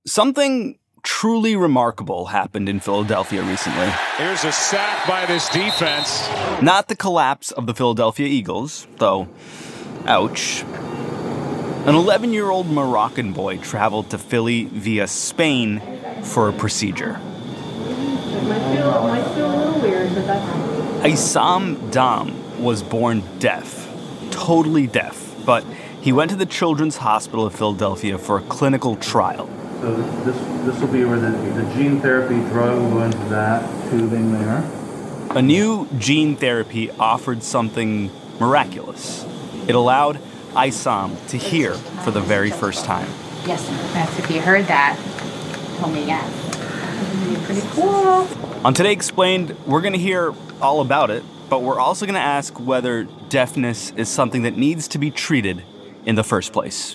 Something truly remarkable happened in Philadelphia recently. Here's a sack by this defense. Not the collapse of the Philadelphia Eagles, though, ouch. An 11-year-old Moroccan boy traveled to Philly via Spain for a procedure. It might feel a little weird, but that's... Issam Dam was born deaf, totally deaf, but he went to the Children's Hospital of Philadelphia for a clinical trial. So this will be where the gene therapy drug will go into that tubing there. A new gene therapy offered something miraculous. It allowed Issam to hear for the very first time. Yes, that's if you heard that. Tell me yes. Pretty cool. On Today Explained, we're going to hear all about it, but we're also going to ask whether deafness is something that needs to be treated in the first place.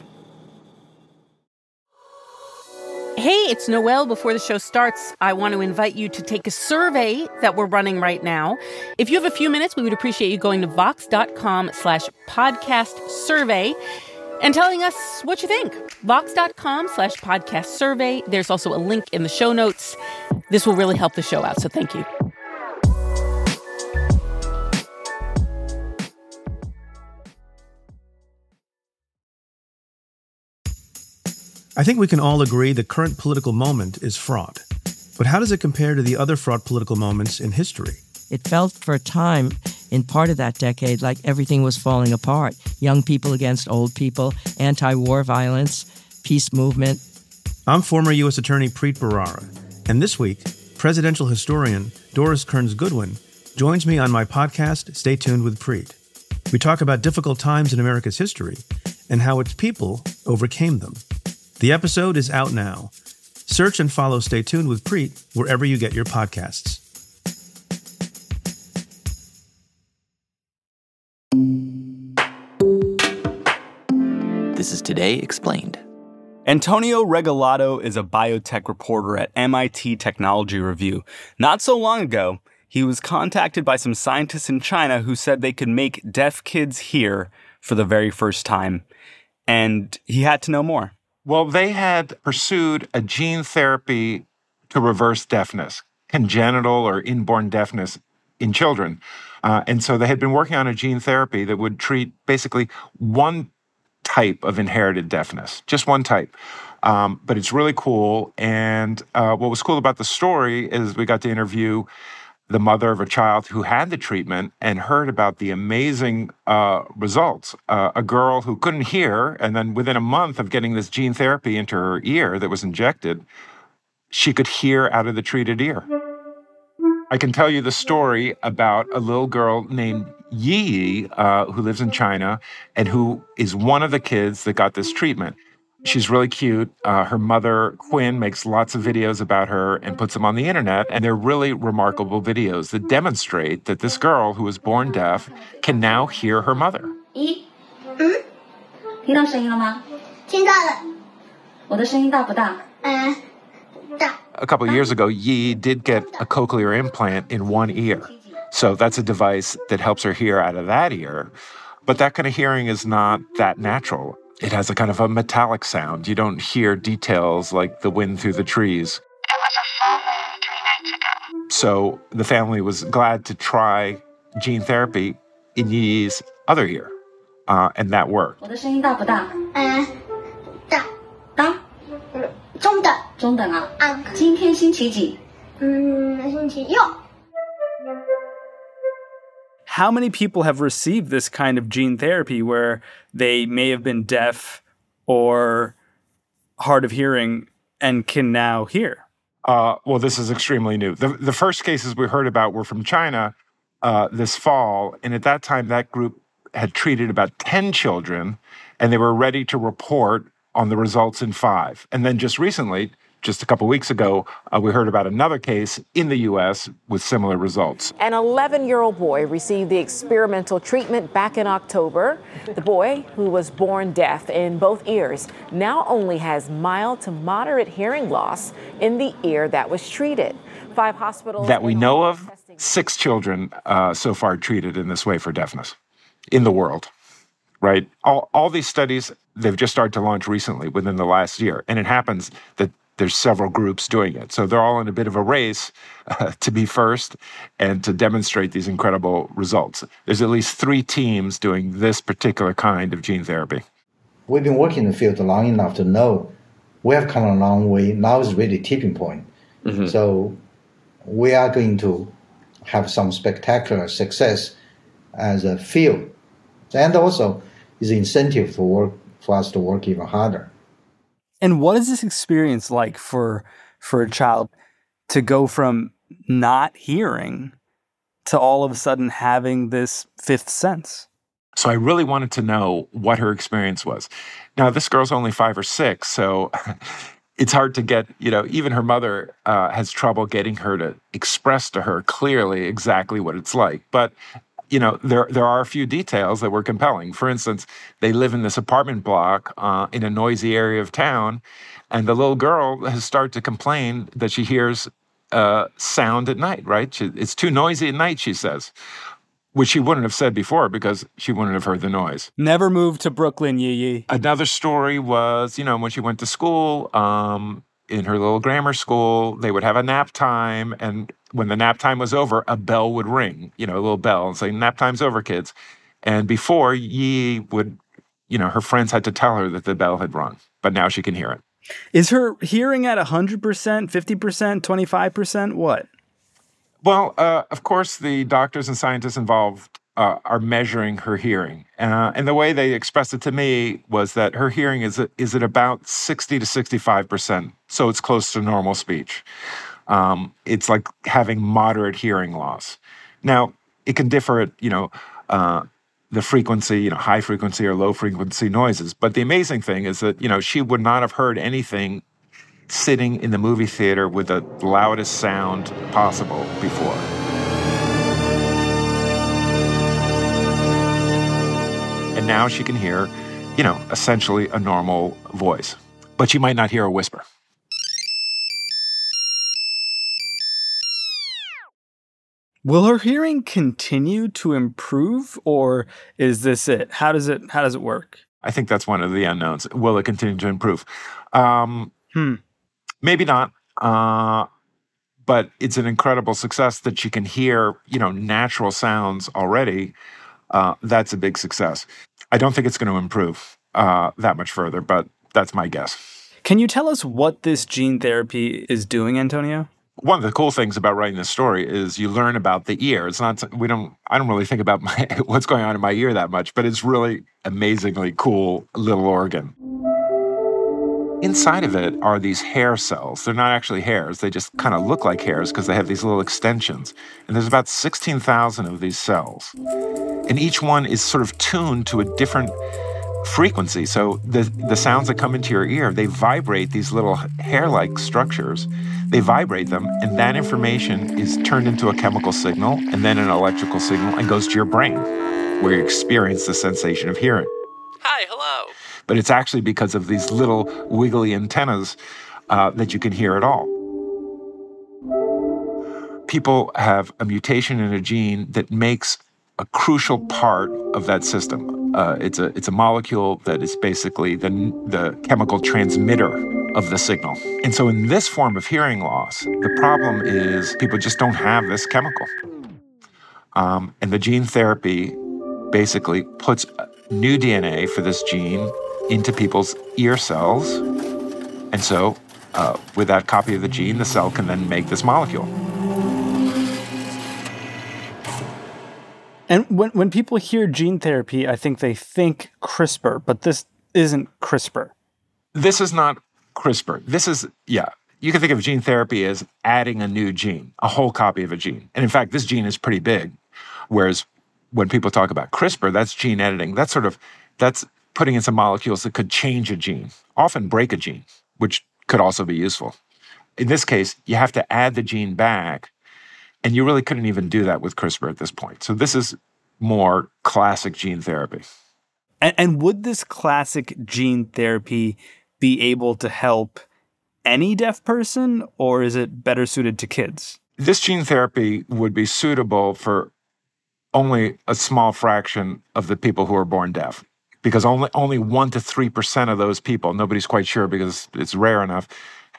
Hey, it's Noelle. Before the show starts, I want to invite you to take a survey that we're running right now. If you have a few minutes, we would appreciate you going to vox.com/podcast survey and telling us what you think. Vox.com/podcast survey. There's also a link in the show notes. This will really help the show out, so thank you. I think we can all agree the current political moment is fraught. But how does it compare to the other fraught political moments in history? It felt for a time, in part of that decade, like everything was falling apart. Young people against old people, anti-war violence, peace movement. I'm former U.S. Attorney Preet Bharara, and this week, presidential historian Doris Kearns Goodwin joins me on my podcast, Stay Tuned with Preet. We talk about difficult times in America's history and how its people overcame them. The episode is out now. Search and follow Stay Tuned with Preet wherever you get your podcasts. This is Today Explained. Antonio Regalado is a biotech reporter at MIT Technology Review. Not so long ago, he was contacted by some scientists in China who said they could make deaf kids hear for the very first time. And he had to know more. Well, they had pursued a gene therapy to reverse deafness, congenital or inborn deafness in children. And so they had been working on a gene therapy that would treat basically one type of inherited deafness, just one type. But it's really cool. And what was cool about the story is we got to interview the mother of a child who had the treatment and heard about the amazing results. A girl who couldn't hear, and then within a month of getting this gene therapy into her ear that was injected, she could hear out of the treated ear. I can tell you the story about a little girl named Yi, who lives in China, and who is one of the kids that got this treatment. She's really cute. Her mother, Quinn, makes lots of videos about her and puts them on the internet. And they're really remarkable videos that demonstrate that this girl who was born deaf can now hear her mother. A couple of years ago, Yi did get a cochlear implant in one ear. So that's a device that helps her hear out of that ear. But that kind of hearing is not that natural. It has a kind of a metallic sound. You don't hear details like the wind through the trees. It was a full moon 3 nights ago. So the family was glad to try gene therapy in Yi's other ear, and that worked. How many people have received this kind of gene therapy where they may have been deaf or hard of hearing and can now hear? Well, this is extremely new. The first cases we heard about were from China this fall, and at that time, that group had treated about 10 children, and they were ready to report on the results in 5. And then just recently, just a couple weeks ago, we heard about another case in the U.S. with similar results. An 11-year-old boy received the experimental treatment back in October. The boy, who was born deaf in both ears, now only has mild to moderate hearing loss in the ear that was treated. 5 hospitals that we know of, 6 children so far treated in this way for deafness in the world, right? All these studies, they've just started to launch recently within the last year. And it happens that there's several groups doing it. So they're all in a bit of a race to be first and to demonstrate these incredible results. There's at least 3 teams doing this particular kind of gene therapy. We've been working in the field long enough to know we have come a long way. Now is really tipping point. Mm-hmm. So we are going to have some spectacular success as a field. And also is an incentive for us to work even harder. And what is this experience like for a child to go from not hearing to all of a sudden having this fifth sense? So I really wanted to know what her experience was. Now, this girl's only 5 or 6, so it's hard to get, even her mother has trouble getting her to express to her clearly exactly what it's like. But, there are a few details that were compelling. For instance, they live in this apartment block in a noisy area of town, and the little girl has started to complain that she hears sound at night, right? It's too noisy at night, she says. Which she wouldn't have said before because she wouldn't have heard the noise. Never moved to Brooklyn, Yi. Another story was, when she went to school, in her little grammar school, they would have a nap time. And when the nap time was over, a bell would ring, a little bell and say, nap time's over, kids. And before, Yi would, her friends had to tell her that the bell had rung. But now she can hear it. Is her hearing at 100%, 50%, 25%? What? Well, of course, the doctors and scientists involved are measuring her hearing. And the way they expressed it to me was that her hearing is at about 60 to 65%. So it's close to normal speech. It's like having moderate hearing loss. Now, it can differ at, the frequency, high frequency or low frequency noises. But the amazing thing is that, she would not have heard anything sitting in the movie theater with the loudest sound possible before. And now she can hear, essentially a normal voice. But she might not hear a whisper. Will her hearing continue to improve, or is this it? How does it work? I think that's one of the unknowns. Will it continue to improve? Maybe not, but it's an incredible success that she can hear, natural sounds already. That's a big success. I don't think it's going to improve that much further, but that's my guess. Can you tell us what this gene therapy is doing, Antonio? One of the cool things about writing this story is you learn about the ear. It's not, I don't really think about what's going on in my ear that much, but it's really amazingly cool little organ. Inside of it are these hair cells. They're not actually hairs. They just kind of look like hairs because they have these little extensions. And there's about 16,000 of these cells. And each one is sort of tuned to a different frequency. So the sounds that come into your ear, they vibrate these little hair-like structures. They vibrate them, and that information is turned into a chemical signal and then an electrical signal and goes to your brain, where you experience the sensation of hearing. Hi, hello. But it's actually because of these little wiggly antennas that you can hear it all. People have a mutation in a gene that makes a crucial part of that system. It's a molecule that is basically the chemical transmitter of the signal. And so in this form of hearing loss, the problem is people just don't have this chemical. And the gene therapy basically puts new DNA for this gene into people's ear cells. And so with that copy of the gene, the cell can then make this molecule. And when people hear gene therapy, I think they think CRISPR, but this isn't CRISPR. This is not CRISPR. This is, you can think of gene therapy as adding a new gene, a whole copy of a gene. And in fact, this gene is pretty big. Whereas when people talk about CRISPR, that's gene editing. That's putting in some molecules that could change a gene, often break a gene, which could also be useful. In this case, you have to add the gene back, and you really couldn't even do that with CRISPR at this point. So this is more classic gene therapy. And would this classic gene therapy be able to help any deaf person, or is it better suited to kids? This gene therapy would be suitable for only a small fraction of the people who are born deaf, because only 1% to 3% of those people, nobody's quite sure because it's rare enough,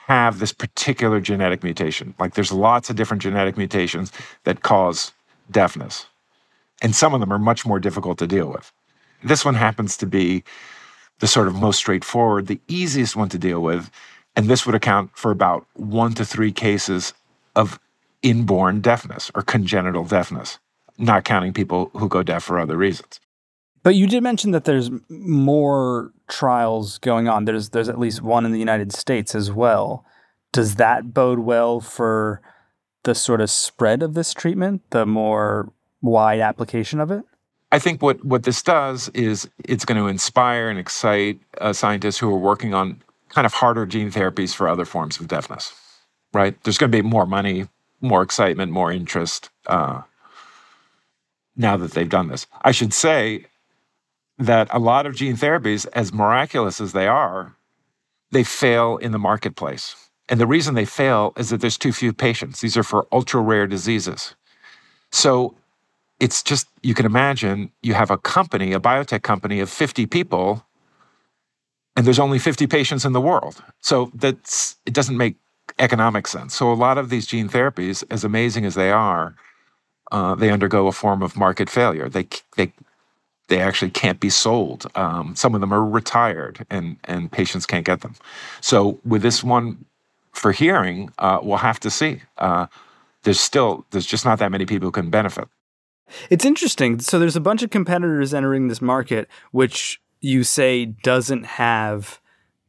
have this particular genetic mutation. Like there's lots of different genetic mutations that cause deafness. And some of them are much more difficult to deal with. This one happens to be the sort of most straightforward, the easiest one to deal with. And this would account for about 1 to 3 cases of inborn deafness or congenital deafness, not counting people who go deaf for other reasons. But you did mention that there's more trials going on. There's at least one in the United States as well. Does that bode well for the sort of spread of this treatment, the more wide application of it? I think what this does is it's going to inspire and excite scientists who are working on kind of harder gene therapies for other forms of deafness, right? There's going to be more money, more excitement, more interest now that they've done this. I should say that a lot of gene therapies, as miraculous as they are, they fail in the marketplace. And the reason they fail is that there's too few patients. These are for ultra-rare diseases. So it's just, you can imagine, you have a company, a biotech company of 50 people, and there's only 50 patients in the world. So it doesn't make economic sense. So a lot of these gene therapies, as amazing as they are, they undergo a form of market failure. They actually can't be sold. Some of them are retired, and patients can't get them. So with this one for hearing, we'll have to see. There's just not that many people who can benefit. It's interesting. So there's a bunch of competitors entering this market, which you say doesn't have,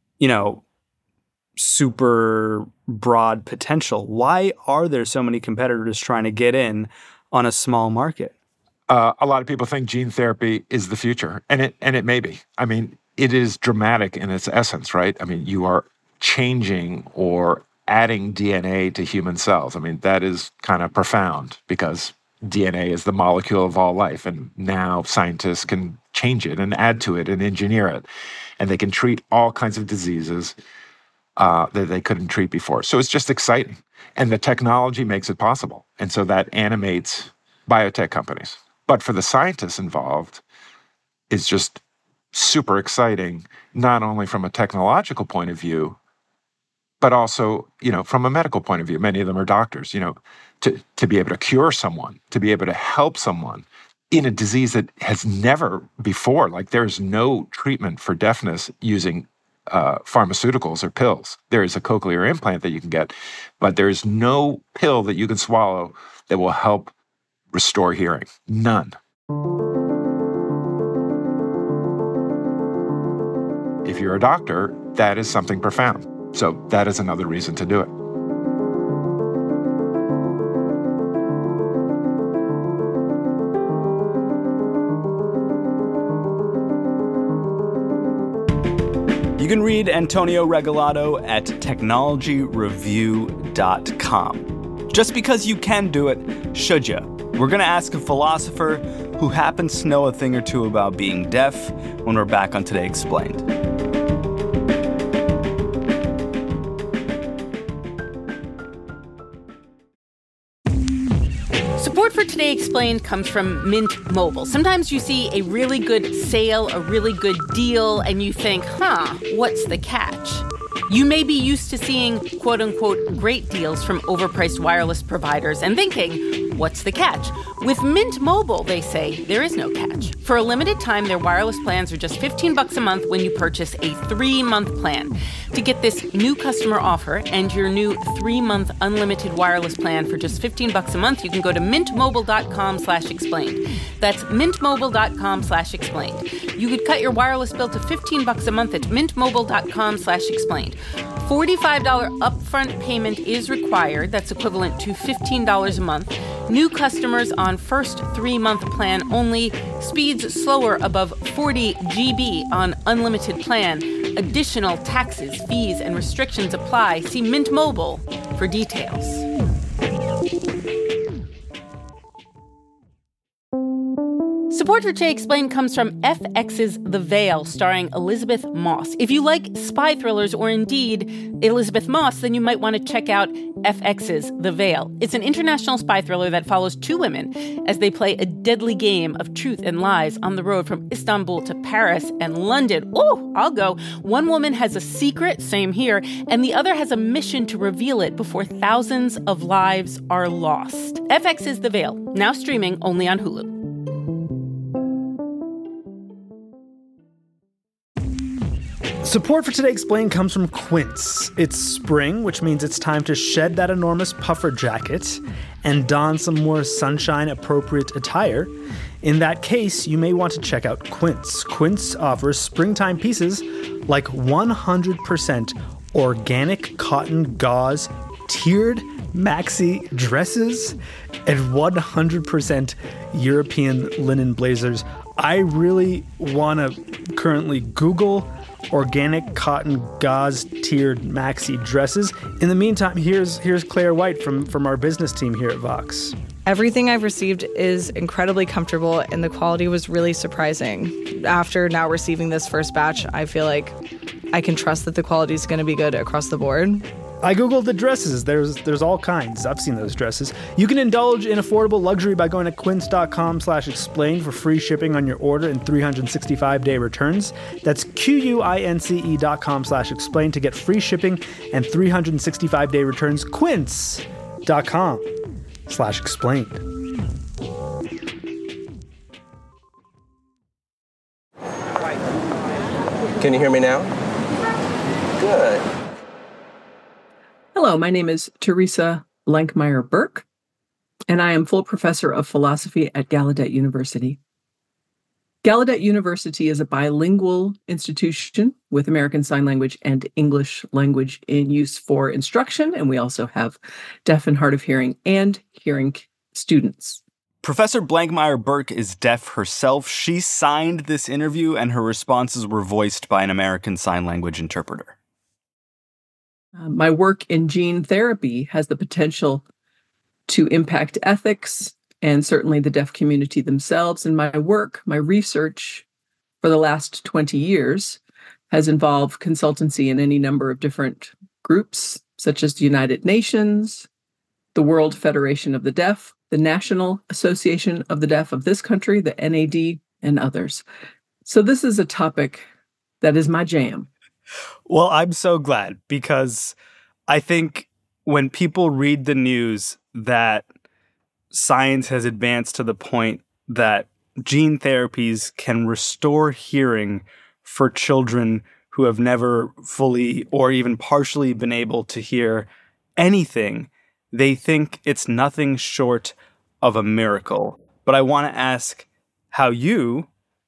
super broad potential. Why are there so many competitors trying to get in on a small market? A lot of people think gene therapy is the future, and it may be. I mean, it is dramatic in its essence, right? I mean, you are changing or adding DNA to human cells. I mean, that is kind of profound because DNA is the molecule of all life, and now scientists can change it and add to it and engineer it, and they can treat all kinds of diseases that they couldn't treat before. So it's just exciting, and the technology makes it possible, and so that animates biotech companies. But for the scientists involved, it's just super exciting, not only from a technological point of view, but also, from a medical point of view. Many of them are doctors, to be able to cure someone, to be able to help someone in a disease that has never before, like there's no treatment for deafness using pharmaceuticals or pills. There is a cochlear implant that you can get, but there is no pill that you can swallow that will help restore hearing. None. If you're a doctor, that is something profound. So that is another reason to do it. You can read Antonio Regalado at technologyreview.com. Just because you can do it, should you? We're going to ask a philosopher who happens to know a thing or two about being deaf when we're back on Today Explained. Support for Today Explained comes from Mint Mobile. Sometimes you see a really good sale, a really good deal, and you think, what's the catch? You may be used to seeing, quote-unquote, great deals from overpriced wireless providers and thinking, what's the catch? With Mint Mobile, they say, there is no catch. For a limited time, their wireless plans are just $15 a month when you purchase a 3-month plan. To get this new customer offer and your new 3-month unlimited wireless plan for just $15 a month, you can go to mintmobile.com/explained. That's mintmobile.com/explained. You could cut your wireless bill to $15 a month at mintmobile.com/explained. $45 upfront payment is required. That's equivalent to $15 a month. New customers on first 3-month plan only. Speeds slower above 40 GB on unlimited plan. Additional taxes, fees, and restrictions apply. See Mint Mobile for details. Support for Today Explained comes from FX's The Veil, starring Elizabeth Moss. If you like spy thrillers or indeed Elizabeth Moss, then you might want to check out FX's The Veil. It's an international spy thriller that follows two women as they play a deadly game of truth and lies on the road from Istanbul to Paris and London. Oh, I'll go. One woman has a secret, same here, and the other has a mission to reveal it before thousands of lives are lost. FX's The Veil, now streaming only on Hulu. Support for Today Explained comes from Quince. It's spring, which means it's time to shed that enormous puffer jacket and don some more sunshine-appropriate attire. In that case, you may want to check out Quince. Quince offers springtime pieces like 100% organic cotton gauze, tiered maxi dresses, and 100% European linen blazers. I really want to currently Google organic cotton gauze tiered maxi dresses. In the meantime, here's Claire White from our business team here at Vox. Everything I've received is incredibly comfortable, and the quality was really surprising. After now receiving this first batch, I feel like I can trust that the quality is going to be good across the board. I Googled the dresses. There's all kinds. I've seen those dresses. You can indulge in affordable luxury by going to quince.com/explain for free shipping on your order and 365-day returns. That's QUINCE.com/explain to get free shipping and 365-day returns. Quince.com/explain. Can you hear me now? Good. Hello, my name is Teresa Blankmeyer-Burke, and I am full professor of philosophy at Gallaudet University. Gallaudet University is a bilingual institution with American Sign Language and English language in use for instruction, and we also have deaf and hard of hearing and hearing students. Professor Blankmeyer-Burke is deaf herself. She signed this interview, and her responses were voiced by an American Sign Language interpreter. My work in gene therapy has the potential to impact ethics and certainly the deaf community themselves. And my research for the last 20 years has involved consultancy in any number of different groups, such as the United Nations, the World Federation of the Deaf, the National Association of the Deaf of this country, the NAD, and others. So this is a topic that is my jam. Well, I'm so glad, because I think when people read the news that science has advanced to the point that gene therapies can restore hearing for children who have never fully or even partially been able to hear anything, they think it's nothing short of a miracle. But I want to ask how you,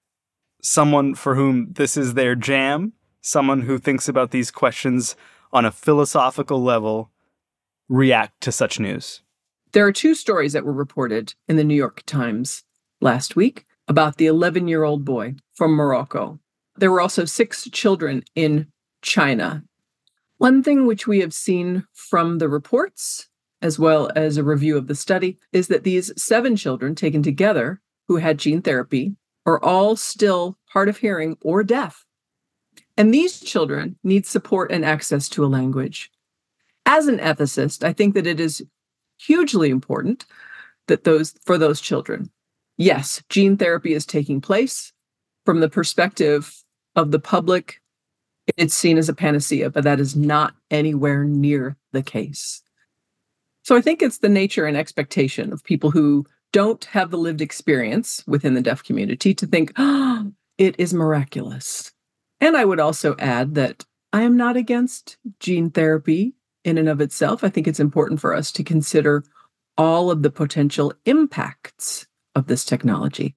someone for whom this is their jam, someone who thinks about these questions on a philosophical level, react to such news. There are two stories that were reported in the New York Times last week about the 11-year-old boy from Morocco. There were also 6 children in China. One thing which we have seen from the reports, as well as a review of the study, is that these 7 children taken together who had gene therapy are all still hard of hearing or deaf. And these children need support and access to a language. As an ethicist, I think that it is hugely important that for those children, yes, gene therapy is taking place. From the perspective of the public, it's seen as a panacea, but that is not anywhere near the case. So I think it's the nature and expectation of people who don't have the lived experience within the deaf community to think, oh, it is miraculous. And I would also add that I am not against gene therapy in and of itself. I think it's important for us to consider all of the potential impacts of this technology.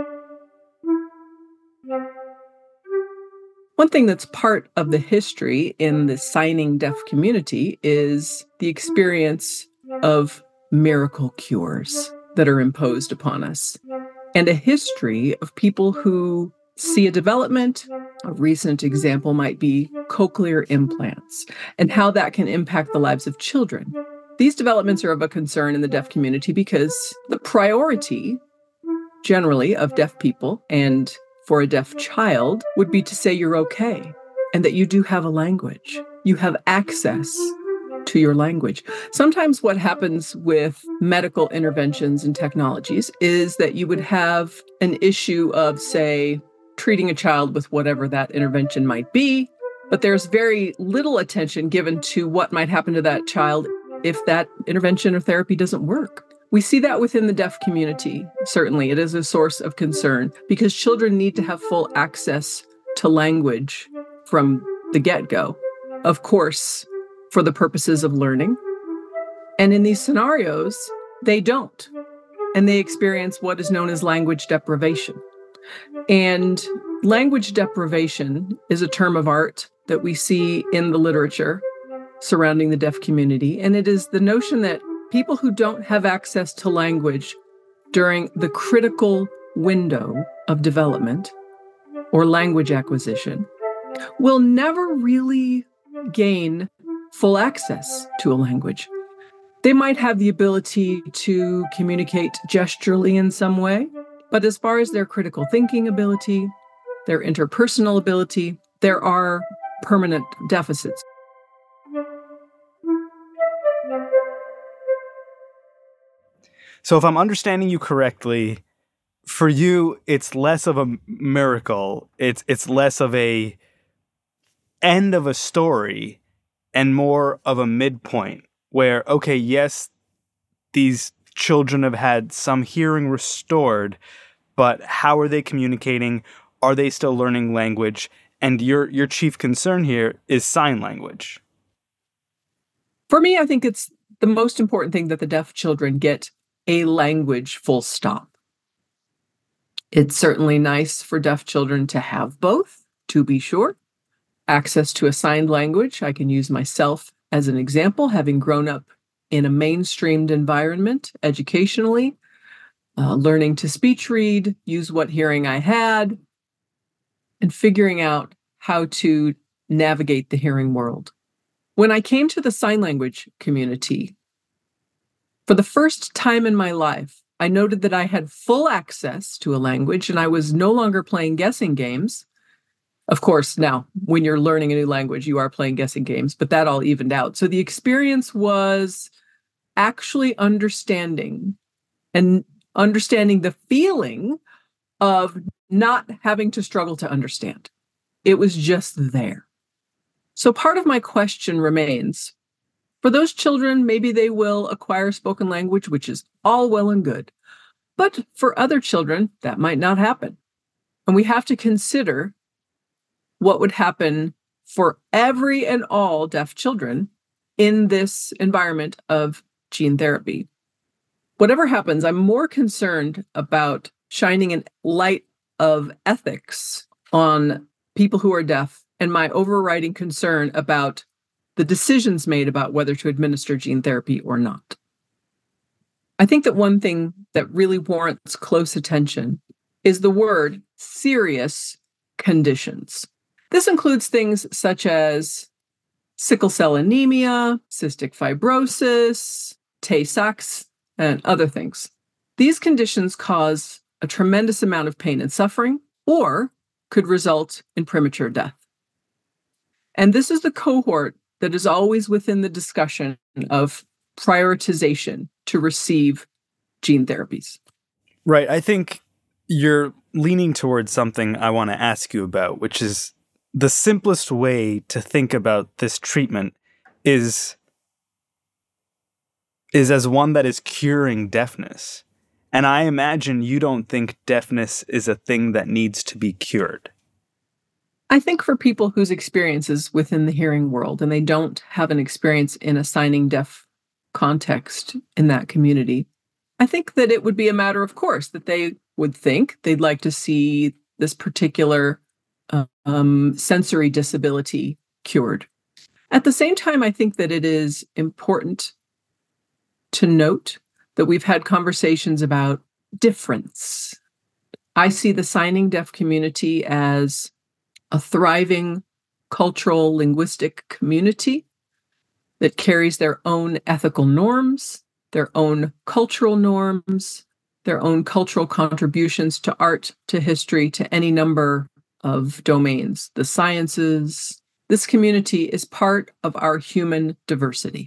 One thing that's part of the history in the signing deaf community is the experience of miracle cures that are imposed upon us, and a history of people who see a development. A recent example might be cochlear implants and how that can impact the lives of children. These developments are of a concern in the deaf community because the priority generally of deaf people and for a deaf child would be to say you're okay and that you do have a language. You have access to your language. Sometimes what happens with medical interventions and technologies is that you would have an issue of, say, treating a child with whatever that intervention might be, but there's very little attention given to what might happen to that child if that intervention or therapy doesn't work. We see that within the deaf community. Certainly, it is a source of concern because children need to have full access to language from the get-go, of course, for the purposes of learning. And in these scenarios, they don't. And they experience what is known as language deprivation. And language deprivation is a term of art that we see in the literature surrounding the deaf community. And it is the notion that people who don't have access to language during the critical window of development or language acquisition will never really gain full access to a language. They might have the ability to communicate gesturally in some way, but as far as their critical thinking ability, their interpersonal ability, there are permanent deficits. So if I'm understanding you correctly, for you, it's less of a miracle. It's less of a end of a story and more of a midpoint where, okay, yes, these children have had some hearing restored, but how are they communicating? Are they still learning language? And your chief concern here is sign language. For me, I think it's the most important thing that the deaf children get a language, full stop. It's certainly nice for deaf children to have both, to be sure. Access to a signed language, I can use myself as an example, having grown up in a mainstreamed environment educationally, learning to speech read, use what hearing I had, and figuring out how to navigate the hearing world. When I came to the sign language community, for the first time in my life, I noted that I had full access to a language and I was no longer playing guessing games. Of course, now, when you're learning a new language, you are playing guessing games, but that all evened out. So the experience was actually understanding the feeling of not having to struggle to understand. It was just there. So part of my question remains, for those children, maybe they will acquire spoken language, which is all well and good. But for other children, that might not happen. And we have to consider what would happen for every and all deaf children in this environment of gene therapy. Whatever happens, I'm more concerned about shining a light of ethics on people who are deaf and my overriding concern about the decisions made about whether to administer gene therapy or not. I think that one thing that really warrants close attention is the word serious conditions. This includes things such as sickle cell anemia, cystic fibrosis, Tay-Sachs, and other things. These conditions cause a tremendous amount of pain and suffering, or could result in premature death. And this is the cohort that is always within the discussion of prioritization to receive gene therapies. Right. I think you're leaning towards something I want to ask you about, which is the simplest way to think about this treatment is as one that is curing deafness. And I imagine you don't think deafness is a thing that needs to be cured. I think for people whose experiences within the hearing world, and they don't have an experience in a signing deaf context in that community, I think that it would be a matter of course that they would think they'd like to see this particular sensory disability cured. At the same time, I think that it is important to note that we've had conversations about difference. I see the signing deaf community as a thriving cultural linguistic community that carries their own ethical norms, their own cultural norms, their own cultural contributions to art, to history, to any number of domains, the sciences. This community is part of our human diversity.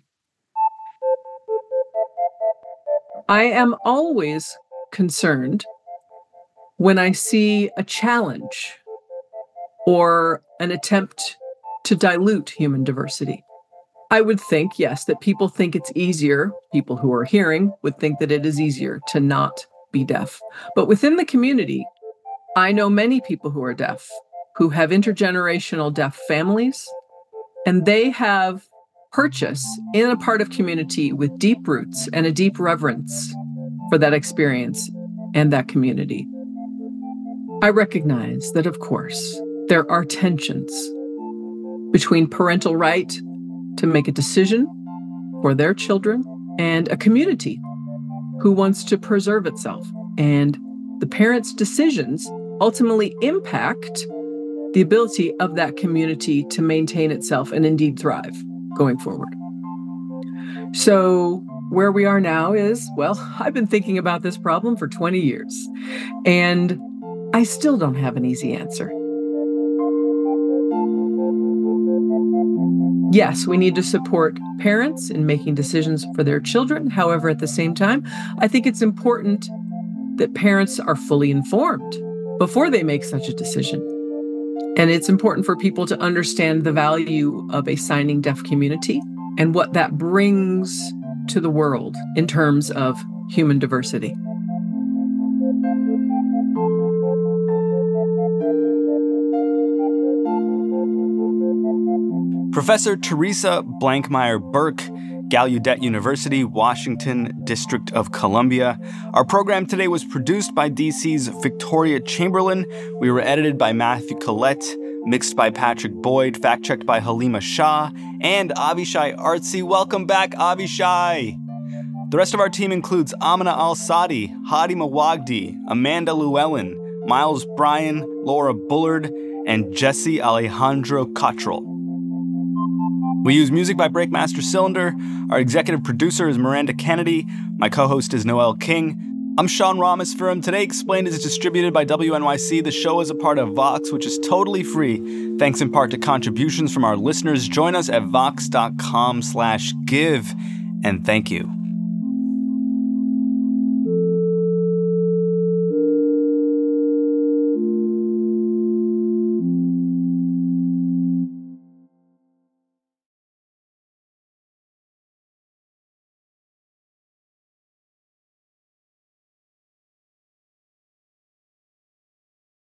I am always concerned when I see a challenge or an attempt to dilute human diversity. I would think, yes, that people think it's easier. People who are hearing would think that it is easier to not be deaf. But within the community, I know many people who are deaf, who have intergenerational deaf families, and they have purchased in a part of community with deep roots and a deep reverence for that experience and that community. I recognize that, of course, there are tensions between parental right to make a decision for their children and a community who wants to preserve itself. And the parents' decisions ultimately impact the ability of that community to maintain itself and indeed thrive going forward. So where we are now is, well, I've been thinking about this problem for 20 years, and I still don't have an easy answer. Yes, we need to support parents in making decisions for their children. However, at the same time, I think it's important that parents are fully informed before they make such a decision. And it's important for people to understand the value of a signing deaf community and what that brings to the world in terms of human diversity. Professor Teresa Blankmeyer-Burke, Gallaudet University, Washington, District of Columbia. Our program today was produced by DC's Victoria Chamberlain. We were edited by Matthew Collette, mixed by Patrick Boyd, fact-checked by Halima Shah, and Avishai Artsy. Welcome back, Avishai! The rest of our team includes Amina Al-Sadi, Hadi Mawagdi, Amanda Llewellyn, Miles Bryan, Laura Bullard, and Jesse Alejandro Cottrell. We use music by Breakmaster Cylinder. Our executive producer is Miranda Kennedy. My co-host is Noel King. I'm Sean Rameswaram. Today Explained is distributed by WNYC. The show is a part of Vox, which is totally free, thanks in part to contributions from our listeners. Join us at vox.com/give, and thank you.